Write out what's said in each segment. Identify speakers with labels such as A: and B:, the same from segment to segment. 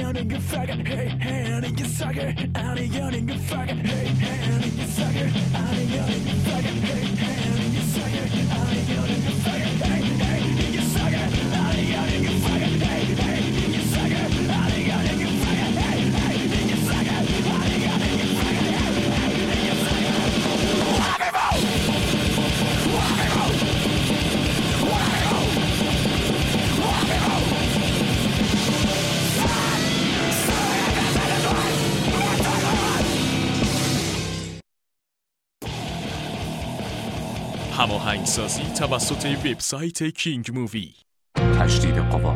A: هماهنگسازی توسط وبسایت کینگ مووی.
B: تجدید قوا.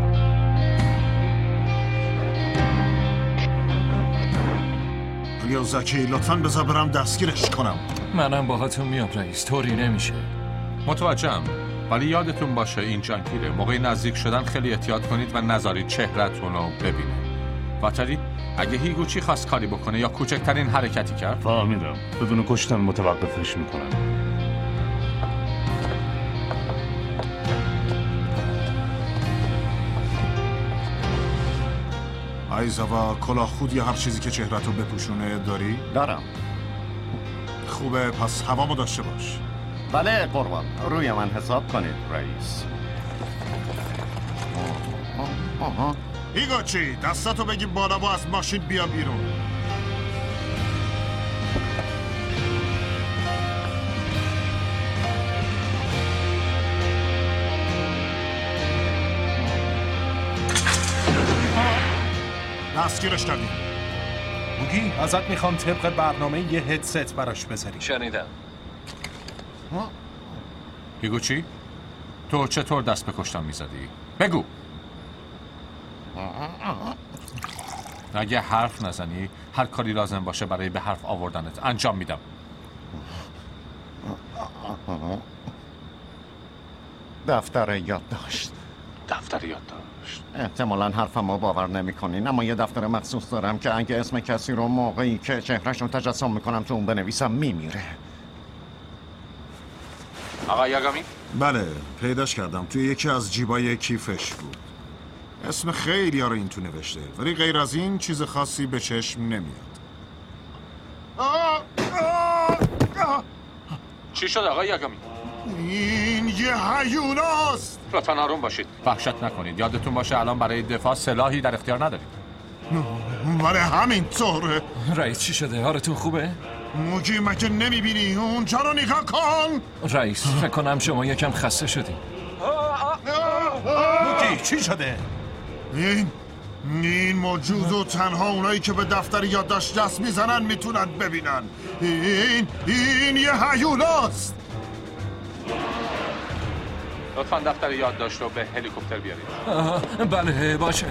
C: ریاضکی لطفاً بذار برم دستگیرش کنم.
D: منم باهاتون میام رئیس، طوری نمیشه.
B: متوجهم، ولی یادتون باشه این جنگیره. موقع نزدیک شدن خیلی احتیاط کنید و نذارید چهره‌تون رو ببینه. واتری اگه هیگوچی خواست کاری بکنه یا کوچکترین حرکتی کرد،
E: فهمیدم. بدون کشتن متوقفش میکنم.
C: ایزاوا کلاه خود یا هر چیزی که چهره‌تو بپوشونه داری؟
F: دارم.
C: خوبه، پس هوامو داشته باش.
F: بله قربان، روی من حساب کنید رئیس.
C: هیگوچی دستاتو بگی بالا و از ماشین بیا بیرون. دستگیرش کردیم.
G: موگی ازت میخوام طبق برنامه یه هدست براش بذاری.
D: شنیدم.
B: هیگوچی تو چطور دست به کشتن میزدی؟ بگو. اگه حرف نزنی هر کاری لازم باشه برای به حرف آوردنت انجام میدم.
F: دفتر یادداشت.
B: دفتر یادداشت.
F: احتمالاً حرفمو باور نمی‌کنین، اما یه دفتر مخصوص دارم که اگه اسم کسی رو موقعی که چهرهشون تجسم میکنم تو اون بنویسم میمیره.
B: آقا یاگامی؟
C: بله، پیداش کردم. توی یکی از جیبای کیفش بود. اسم خیلی ها رو این تو نوشته، ولی غیر از این چیز خاصی به چشم نمیاد.
B: چی شد آقا یاگامی؟
C: این یه هیولاست.
B: لطفاً آروم باشید، وحشت نکنید. یادتون باشه الان برای دفاع سلاحی در اختیار ندارید.
C: ولی همینطوره.
D: رئیس چی شده؟ حالتون خوبه؟
C: موگی مگه نمیبینی؟ اونجا رو نگاه کن.
D: رئیس فکر کنم شما یکم خسته شدین.
G: موگی چی شده؟
C: این موجود و تنها اونایی که به دفتر یادداشت دست میزنن میتونن ببینن. این یه هیولاست.
B: لطفاً دفتر یادداشت رو به هلیکوپتر بیارید.
D: بله باشه.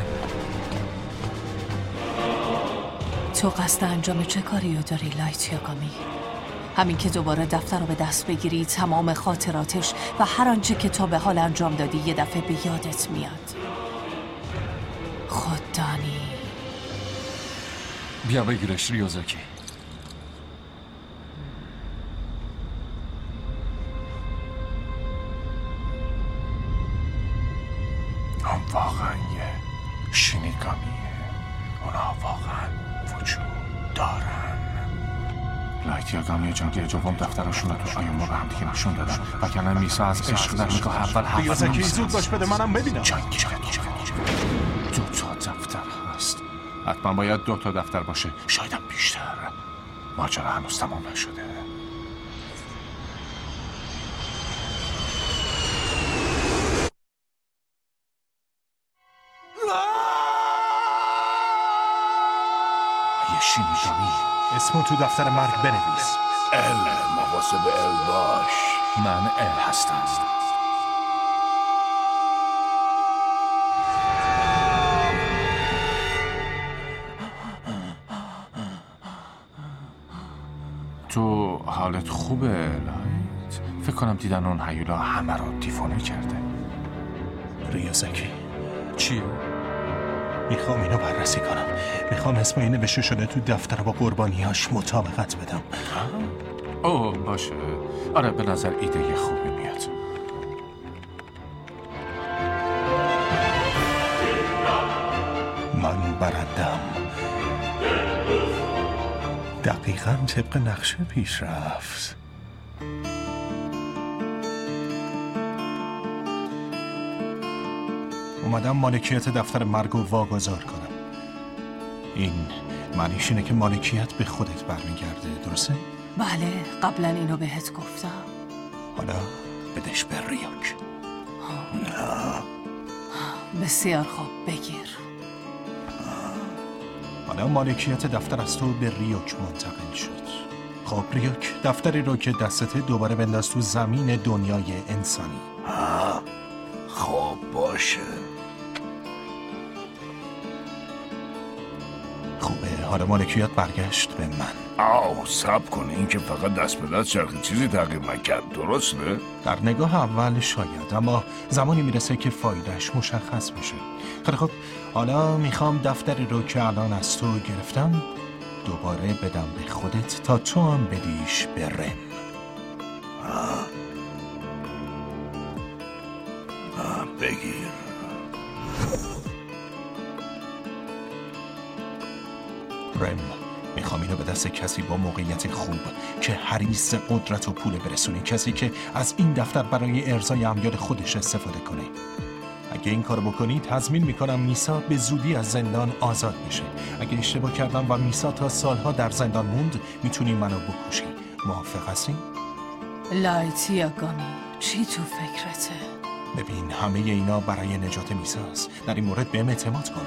H: تو قصد انجام چه کاری رو داری لایت یاگامی؟ همین که دوباره دفتر رو به دست بگیری تمام خاطراتش و هر آنچه که تا به حال انجام دادی یه دفعه به یادت میاد. خوددانی.
D: بیا بگیرش ریوزاکی.
E: هم واقعا یه شینیگامیه. اونا واقعا وجود دارن. لایت یاگامی جنگی دوم دفترشون رو تو آیوما به هم دیگه نشون دادن. وگرنه میسا از عشق در نگاه اول حرف
G: ریوزاکی زود باش بده منم ببینم.
E: جنگی دو تا دفتر هست. حتما باید 2 تا دفتر باشه، شایدم بیشتر. ماجرا هنوز تمام نشده. یه شینیگامی.
G: اسمو تو دفتر مرگ بنویس.
E: ال مواظب ال باش. من ال هستم. تو حالت خوبه لایت؟ فکر کنم دیدن اون هیولا همه رو دیوانه کرده.
G: ریوزاکی
D: چیه؟
G: میخوام اینو بررسی کنم. میخوام اسم این نوشته شده تو دفتر با قربانیاش مطابقت بدم.
B: اوه باشه. آره به نظر ایده خوبی میاد.
G: من برنده اومدم. دقیقاً طبق نقشه پیش رفت. اومدم مالکیت دفتر مرگ و واگذار کنم. این معنیش اینه که مالکیت به خودت برمیگرده، درسته؟
H: بله، قبلا اینو بهت گفتم.
G: حالا بدش به ریوک.
H: بسیار خوب، بگیر.
G: حالا مالکیت دفتر از تو به ریوک منتقل شد. خب ریوک، دفتری رو که دستته دوباره بنداز تو زمین دنیای انسانی.
I: خب باشه.
G: خوبه، حالا مالکیت برگشت به من.
I: صبر کن، این که فقط دست به دست چرخی چیزی تغییر نکرد، درسته؟
G: در نگاه اول شاید، اما زمانی میرسه که فایدهش مشخص میشه. خیلی خب، حالا میخوام دفتری رو که الان از تو گرفتم دوباره بدم به خودت تا تو هم بدیش به رم.
I: بگیر.
G: رم، میخوام اینو به دست کسی با موقعیت خوب که حریص قدرت و پول برسونه، کسی که از این دفتر برای ارضای امیال خودش استفاده کنه. اگه این کارو بکنی تضمین میکنم میسا به زودی از زندان آزاد میشه. اگه اشتباه کردم و میسا تا سالها در زندان موند، میتونی منو بکشی. موافق هستی؟
H: لایت یاگامی، چی تو فکرته؟
G: ببین، همه اینا برای نجات میساست. در این مورد بهم اعتماد کن.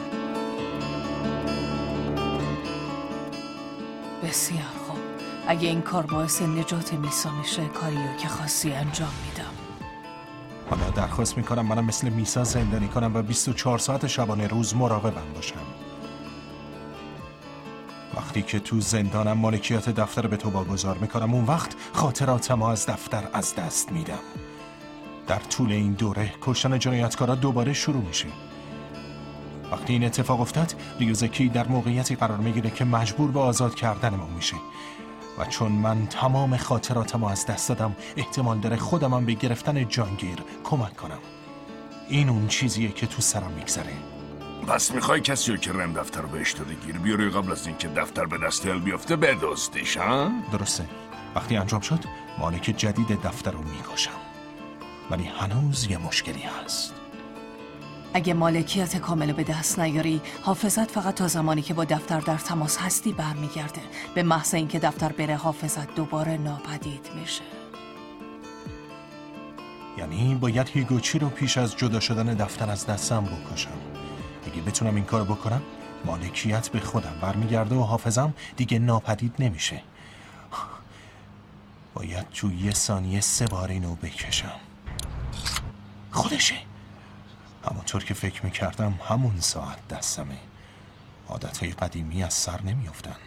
H: بسیار خوب، اگه این کار باعث نجات میسا میشه، کاریو که خواستی انجام میدم.
G: حالا درخواست میکنم منم مثل میسا زندانی کنم و 24 ساعت شبانه روز مراقبم باشم. وقتی که تو زندانم مالکیت دفتر به تو واگذار میکنم، اون وقت خاطراتم از دفتر از دست میدم. در طول این دوره کشتن جنایتکارا دوباره شروع میشه. وقتی این اتفاق افتاد، ریوزاکی در موقعیتی قرار میگیره که مجبور به آزاد کردن ما میشه. و چون من تمام خاطراتم از دست دادم، احتمال داره خودمم به گرفتن جانگیر کمک کنم. این اون چیزیه که تو سرم میگذره.
I: پس میخوای کسی رو که رم دفتر رو بهش داده گیر بیاری قبل از اینکه دفتر به دست ال بیفته بدزدیش، ها؟
G: درسته. وقتی انجام شد، مالک جدید دفتر رو میکشم. ولی هنوز یه مشکلی هست.
H: اگه مالکیت کامل به دست نیاری، حافظت فقط تا زمانی که با دفتر در تماس هستی برمیگرده. به محض اینکه دفتر بره، حافظت دوباره ناپدید میشه.
G: یعنی باید هیگوچی رو پیش از جدا شدن دفتر از دستم بکشم. اگه بتونم این کار بکنم، مالکیت به خودم برمیگرده و حافظم دیگه ناپدید نمیشه. باید تو 1 ثانیه 3 بار اینو بکشم. خودشه. همونطور که فکر میکردم همون ساعت دستمه. عادتهای قدیمی از سر نمیافتن.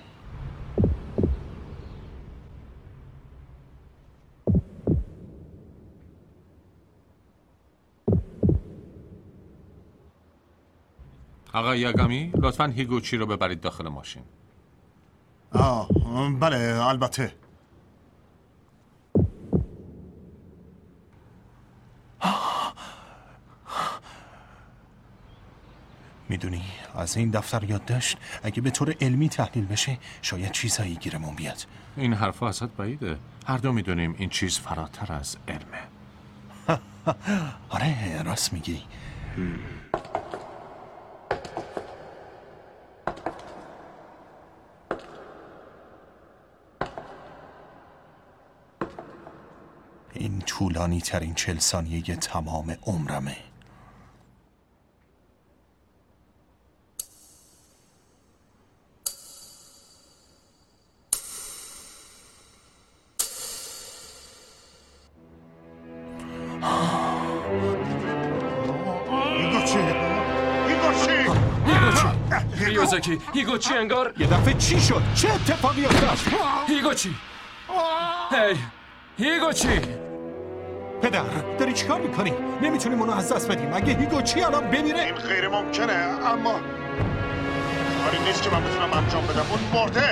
B: آقای یاگامی، لطفاً هیگوچی رو ببرید داخل ماشین.
C: بله، البته.
G: میدونی از این دفتر یادداشت اگه به طور علمی تحلیل بشه، شاید چیزایی گیرمون بیاد.
B: این حرفا ازت بعیده. هر دو میدونیم این چیز فراتر از علمه.
G: آره، راست میگی. این طولانی ترین 40 ثانیه تمام عمرمه.
D: ریوزاکی، هیگوچی انگار
G: یه دفعه چی شد؟ چه اتفاقی افتاد؟
D: هیگوچی! هی! هیگوچی!
G: پدر، داری چیکار میکنی؟ نمیتونیم اونو از دست بدیم. اگه هیگوچی الان بمیره،
C: این غیر ممکنه، اما کاری نیست که من بتونم انجام بدم. اون مرده.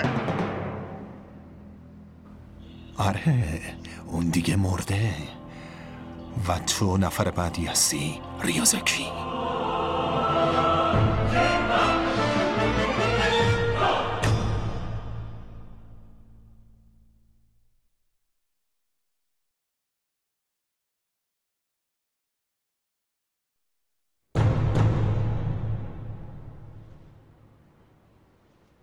G: آره، اون دیگه مرده. و تو نفر بعدی هستی، ریوزاکی.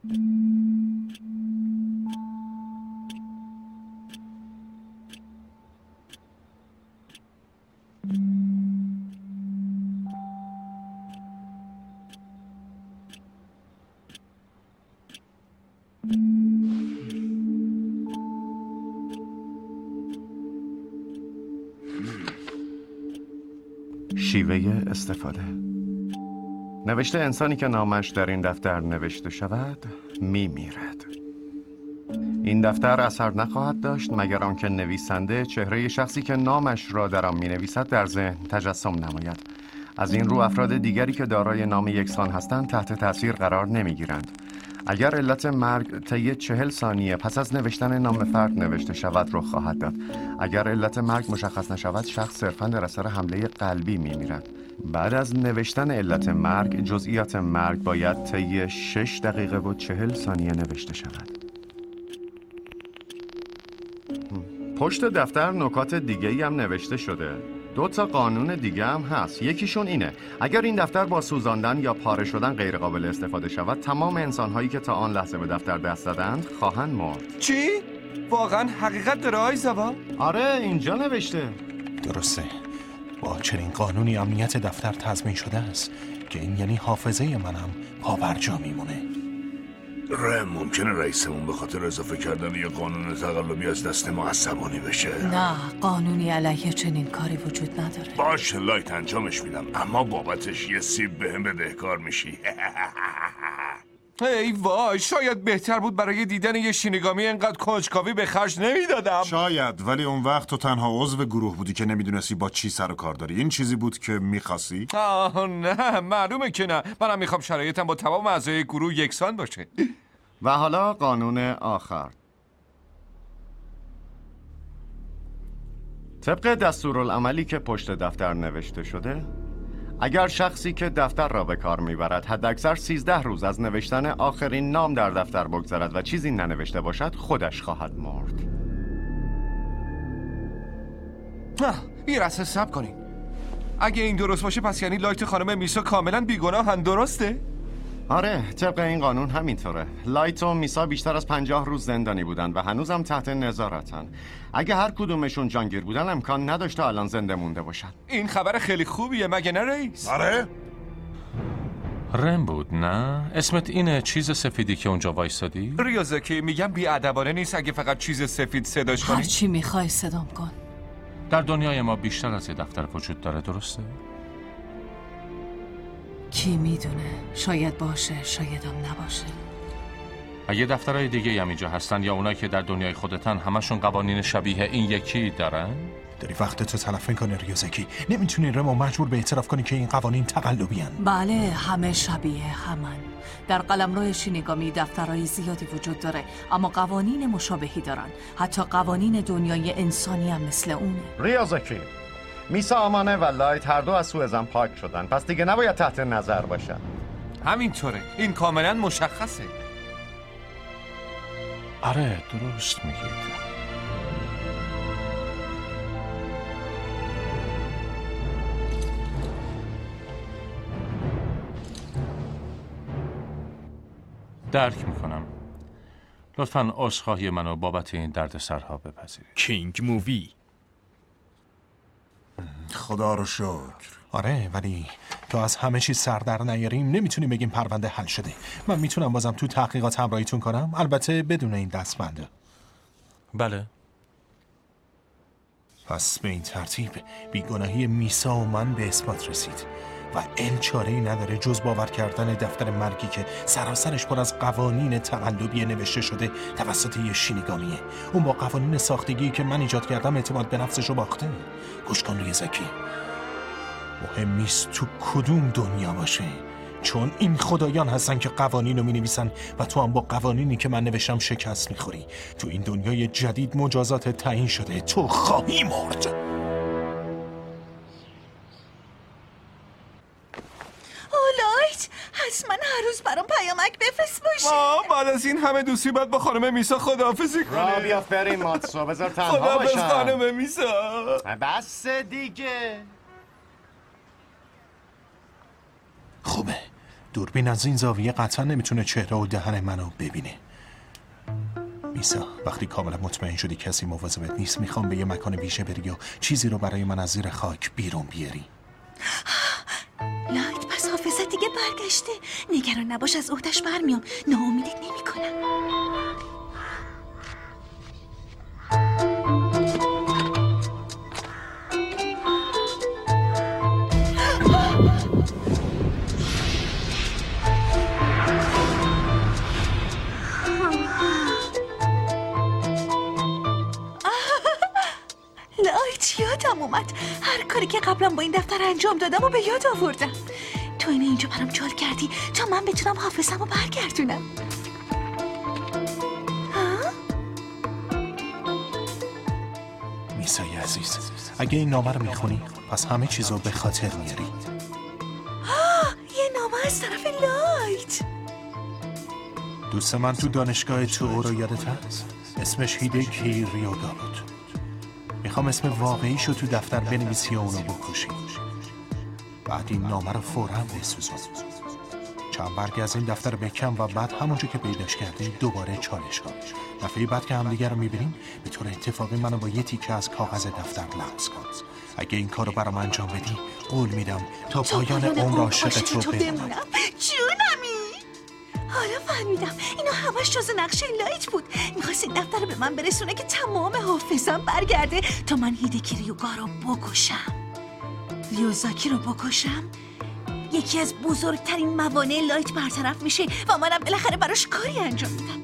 F: شیوه استفاده. نوشته انسانی که نامش در این دفتر نوشته شود میمیرد. این دفتر اثر نخواهد داشت مگر آنکه نویسنده چهره شخصی که نامش را در آن می‌نویسد در ذهن تجسم نماید. از این رو افراد دیگری که دارای نام یکسان هستند تحت تاثیر قرار نمیگیرند. اگر علت مرگ طی 40 ثانیه پس از نوشتن نام فرد نوشته شود رخ خواهد داد. اگر علت مرگ مشخص نشود شخص صرفاً در اثر حمله قلبی میمیرد. بعد از نوشتن علت مرگ جزئیات مرگ باید طی 6 دقیقه و 40 ثانیه نوشته شود. پشت دفتر نکات دیگه‌ای هم نوشته شده. 2 تا قانون دیگه هم هست. یکیشون اینه: اگر این دفتر با سوزاندن یا پاره شدن غیر قابل استفاده شود تمام انسان‌هایی که تا آن لحظه به دفتر دست زدند خواهند مرد.
D: چی؟ واقعا حقیقت داره آی زبا؟
F: آره اینجا نوشته.
G: درسته. با چنین قانونی امنیت دفتر تضمین شده است که این یعنی حافظه منم پابرجا میمونه.
I: ممکنه رئیسمون به خاطر اضافه کردن یه قانون تقلبی از دست ما عصبانی بشه.
H: نه، قانونی علیه چنین کاری وجود نداره.
I: باشه لایت انجامش میدم، اما بابتش یه سیب بهم بدهکار میشی.
D: ای وای، شاید بهتر بود برای دیدن یه شینیگامی اینقدر کنجکاوی به خرج نمیدادم.
C: شاید، ولی اون وقت تو تنها عضو گروه بودی که نمیدونستی با چی سر و کار داری. این چیزی بود که میخواستی؟
D: نه، معلومه که نه. منم میخوام شرایطم با تمام اعضای گروه یکسان باشه.
F: و حالا قانون آخر. طبق دستورالعملی که پشت دفتر نوشته شده، اگر شخصی که دفتر را به کار میبرد حداکثر 13 روز از نوشتن آخرین نام در دفتر بگذرد و چیزی ننوشته باشد خودش خواهد مرد.
D: یه رسه سب کنین. اگه این درست باشه پس یعنی لایت خانم میسا کاملا بیگناهن، درسته؟
F: آره، طبق این قانون همینطوره. لایت و میسا بیشتر از 50 روز زندانی بودن و هنوزم تحت نظارتن. اگه هر کدومشون جانگیر بودن امکان نداشته الان زنده مونده باشن.
D: این خبر خیلی خوبیه مگه نه رئیس؟
C: آره؟
B: رم بود نه؟ اسمت اینه چیز سفیدی که اونجا وایسادی؟
D: ریاضاکی میگم بی‌ادبانه نیست اگه فقط چیز سفید صداش کنی؟
H: هر چی میخوای صدام کن.
B: در دنیای ما بیشتر از یه دفتر وجود داره، درسته؟
H: کی میدونه؟ شاید باشه، شاید هم نباشه.
B: اگه دفترهای دیگه هم اینجا هستن یا اونایی که در دنیای خودتن همشون قوانین شبیه این یکی دارن؟
G: داری وقتتو تلف میکنی ریاضاکی. نمیتونی رمو مجبور به اعتراف کنی که این قوانین تقلبی هن.
H: بله، همه شبیه همن. در قلمرو شینیگامی دفترهای زیادی وجود داره اما قوانین مشابهی دارن. حتی قوانین دنیای انسانی هم مثل اونه.
F: ریاضاکی، میسا، آمانه و لایت هر دو از سوء ظن پاک شدن، پس دیگه نباید تحت نظر باشن.
D: همینطوره، این کاملا مشخصه.
B: آره درست میگید. درک میکنم. لطفاً عذرخواهی منو بابت این دردسرها بپذیرید.
A: کینگ مووی.
C: خدا رو شکر.
G: آره، ولی تو از همه چیز سر در نیاریم نمیتونیم بگیم پرونده حل شده. من میتونم بازم تو تحقیقات همراهیتون کنم، البته بدون این دستبنده.
B: بله.
G: پس به این ترتیب بیگناهی میسا و من به اثبات رسید و ال چاره‌ای نداره جز باور کردن دفتر مرگی که سراسرش پر از قوانین تقلبی نوشته شده توسط یه شینیگامیه. اون با قوانین ساختگی که من ایجاد کردم اعتماد به نفسشو باخته. گوش کن ریاضاکی، مهم نیست تو کدوم دنیا باشه، چون این خدایان هستن که قوانین رو می‌نویسن و تو هم با قوانینی که من نوشتم شکست می‌خوری. تو این دنیای جدید مجازات تعیین شده، تو خواهی مرد.
J: لایت، حتما هر روز برام پیامک بفرست باشه.
D: بعد از این همه دوستی باید با خانم میسا خداحافظی کنه.
F: را بیافت بریم ماتسو، بذار تنها
D: خداحافظ
F: باشم.
D: خانم میسا.
F: بس دیگه.
G: خوبه، دوربین از این زاویه قطعا نمیتونه چهره و دهن منو ببینه. میسا، وقتی کاملا مطمئن شدی کسی مواظبت نیست، میخوام به یه مکان ویژه بری و چیزی رو برای من از زیر خاک بیرون بیاری.
J: لایت، پس حافظت دیگه برگشته. نگران نباش، از عهده‌اش برمیام. ناامیدت نمی‌کنم. لایت، یادم اومد هر کاری که قبلا با این دفتر انجام دادم و به یاد آوردم. تو اینجا برام جال کردی تا من بتونم حافظم رو برگردونم.
G: میسای عزیز، اگه این نامه رو میخونی پس همه چیز رو به خاطر میاری.
J: یه نامه از طرف لایت.
G: دوست من تو دانشگاه تو رو یادت هست؟ اسمش هیدکی ریوگا بود. میخوام اسم واقعیشو تو دفتر بنویسی و اونو بکشی. بعد این نامه رو فوراً بسوزون. چند برگ از این دفتر بکن و بعد همونجا که پیداش کردی دوباره چالش کن. دفعه بعد که همدیگه رو میبینیم به طور اتفاقی منو با یه تیکه از کاغذ دفتر لمس کن. اگه این کارو برام انجام بدی قول میدم تا پایان عمر عاشق تو بمونم.
J: جونمی. حالا فهمیدم اینا همش جز نقشه لایت بود. میخواست این دفتر رو به من برسونه که تمام حافظم برگرده تا من هیدکی ریوگا رو بکشم. ریوزاکی رو بکشم، یکی از بزرگترین موانع لایت برطرف میشه و منم بالاخره براش کاری انجام میدم.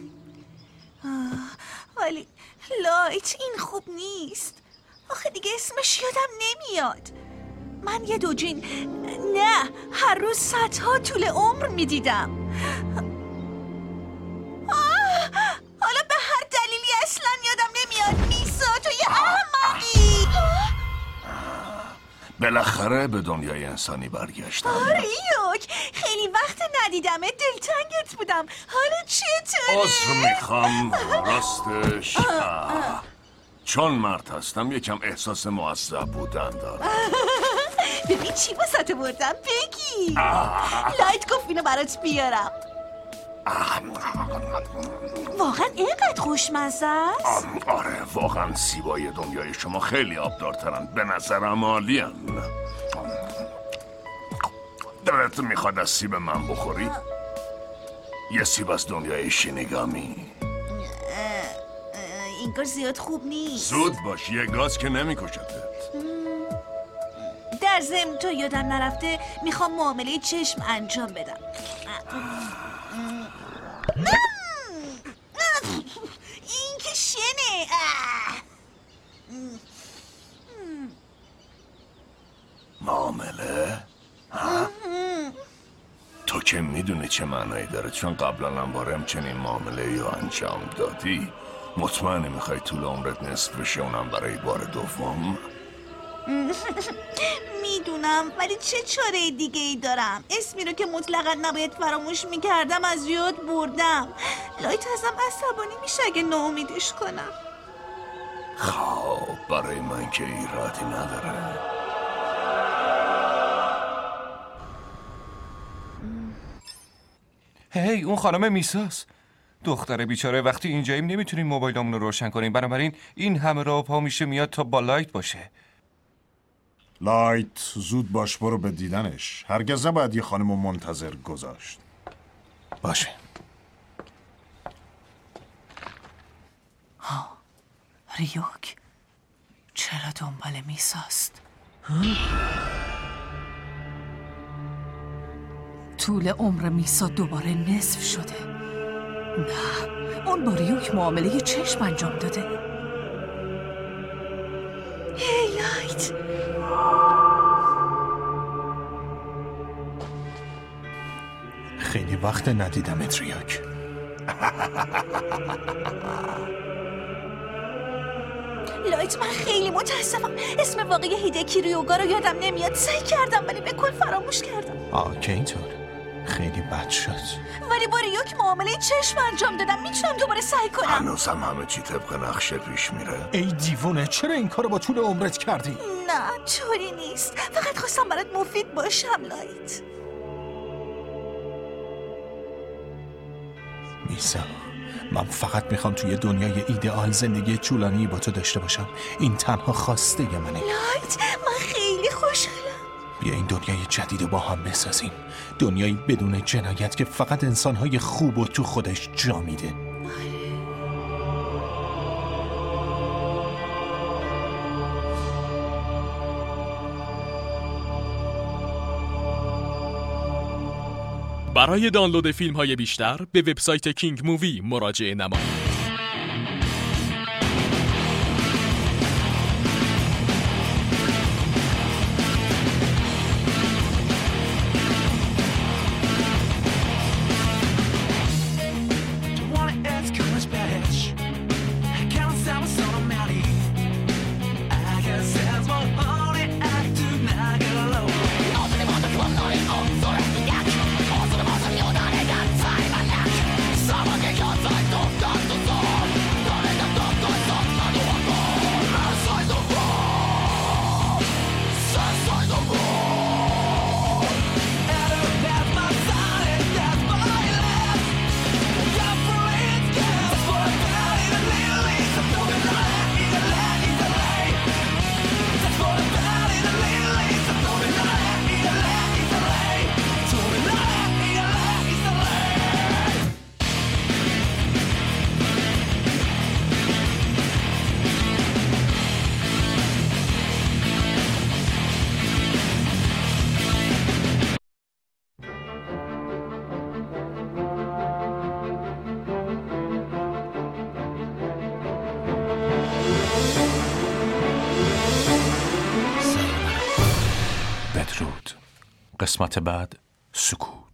J: ولی لایت این خوب نیست. آخه دیگه اسمش یادم نمیاد. من یه دوجین، نه، هر روز صدها طول عمر میدیدم. حالا به هر دلیلی اصلا یادم نمیاد. میسا، تو یه احمقی.
I: بالاخره به دنیای انسانی برگشتم.
J: ریوک، خیلی وقت ندیدمه، دلتنگت بودم. حالا چطوره؟
I: عذر میخوام، راستش چون مرد هستم یکم احساس معذب بودن دارم.
J: ببین چی واسه بردم، بگی. لایت گفت اینو برات بیارم. واقعا اینقدر خوشمزه است؟
I: آره، واقعا سیبای دنیای شما خیلی آبدارترن. به نظرم عالین. دلت میخواد از سیب من بخوری؟ یه سیب از دنیای شینیگامی.
J: این کار زیاد خوب نیست.
I: زود باش، یه گاز که نمیکشتت.
J: در ضمن تو یادم نرفته میخوام معامله چشم انجام بدم. این که شنه.
I: معامله؟ تو که میدونی چه معنایی داره، چون قبلا هم باره همچنین معامله یا انجام دادی. مطمئنی میخوای طول عمرت نصف بشه، اونم برای بار دوم؟
J: میدونم، ولی چه چاره دیگه ای دارم؟ اسمی رو که مطلقا نباید فراموش میکردم از یاد بردم. لایت ازم عصبانی میشه اگه ناامیدش کنم.
I: خب برای من که ایرادی نداره.
D: هی، اون خانم میساست. دختر بیچاره، وقتی اینجاییم نمیتونیم موبایلمون رو روشن کنیم، بنابراین این همه راه پا میشه میاد تا با لایت باشه.
C: لایت، زود باش برو به دیدنش. هرگز نباید یه خانم منتظر گذاشت.
G: باشه.
H: ریوک، چرا دنبال میساست؟ طول عمر میسا دوباره نصف شده. نه، اون با ریوک معامله چشم انجام داده.
J: هی لایت،
G: خیلی وقت ندیدمت ریوک.
J: لایت، من خیلی متاسفم. اسم واقعی هیدکی ریوگا رو یادم نمیاد. سعی کردم ولی به کل فراموش کردم.
G: که اینطور خیلی بد شد.
J: ولی با ریوک معامله چشم انجام دادم. میتونم دوباره سعی کنم.
I: هنوزم همه چی طبق نقشه پیش میره.
G: ای دیوونه، چرا این کارو با طول عمرت کردی؟
J: نه، طوری نیست. فقط خواستم برات مفید باشم لایت.
G: میسا، من فقط میخوام توی دنیای ایدئال زندگی طولانی با تو داشته باشم. این تنها خواسته منه.
J: لایت، من خیلی خوشحالم.
G: بیا این دنیای جدید رو با هم بسازیم. دنیایی بدون جنایت که فقط انسانهای خوب و تو خودش جا میده.
A: برای دانلود فیلم های بیشتر به وبسایت کینگ مووی مراجعه نمایید.
B: قسمت بعد، سکوت.